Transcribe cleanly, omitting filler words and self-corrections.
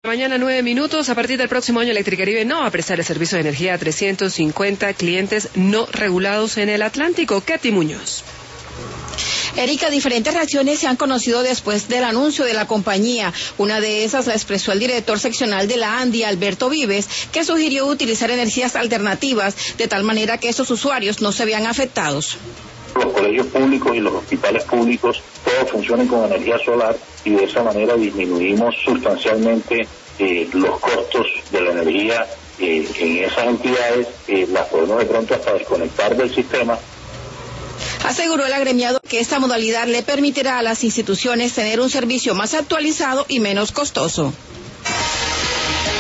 Mañana 9 minutos. A partir del próximo año Electricaribe no va a prestar el servicio de energía a 350 clientes no regulados en el Atlántico. Katy Muñoz. Erika, diferentes reacciones se han conocido después del anuncio de la compañía. Una de esas la expresó el director seccional de la ANDI, Alberto Vives, que sugirió utilizar energías alternativas de tal manera que esos usuarios no se vean afectados. Los colegios públicos y los hospitales públicos todos funcionan con energía solar y de esa manera disminuimos sustancialmente los costos de la energía en esas entidades. Las podemos de pronto hasta desconectar del sistema. Aseguró el agremiado que esta modalidad le permitirá a las instituciones tener un servicio más actualizado y menos costoso.